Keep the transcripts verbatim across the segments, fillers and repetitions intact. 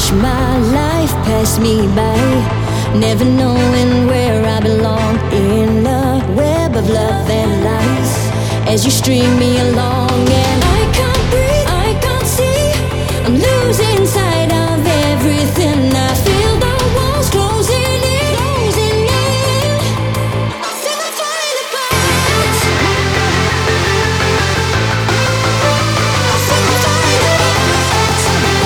Watch my life pass me by, never knowing where I belong in the web of love and lies. As you string me along and I can't breathe, I can't see, I'm losing sight of everything. I feel the walls closing in, closing in. I feel I'm falling apart. I feel I'm falling apart.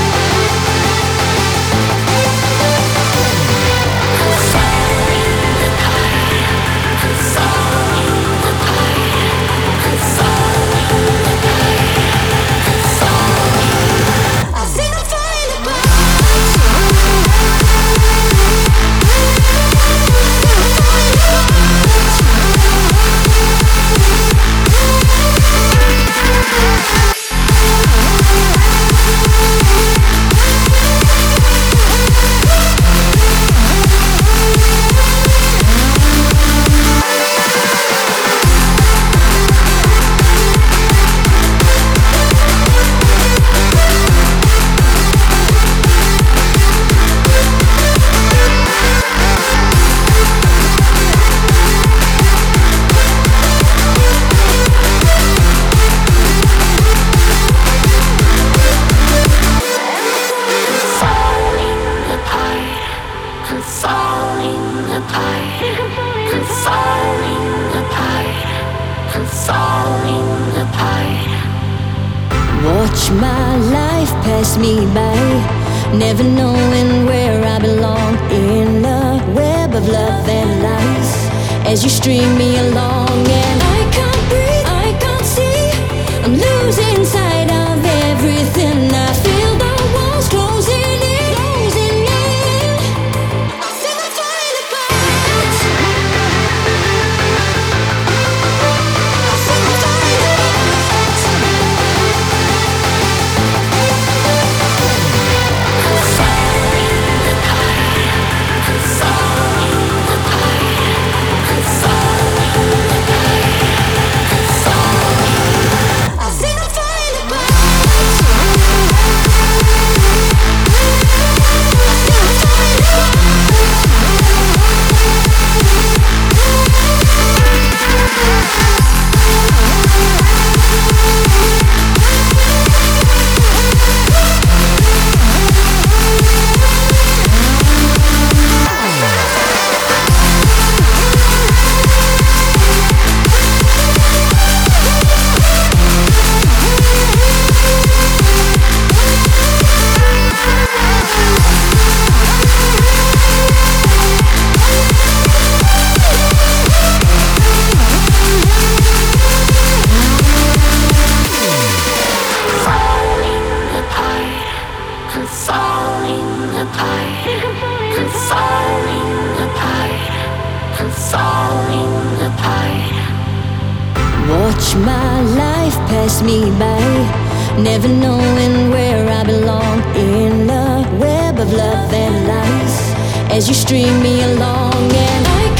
Watch my life pass me by, never knowing where I belong in the web of love and lies. As you string me along and I can't breathe, I can't see, I'm losing sight of everything. I feel the walls closing in, closing in. I feel I'm falling apart. I feel I'm falling apart. Watch my life pass me by, never knowing where I belong in the web of love and lies. As you string me along and I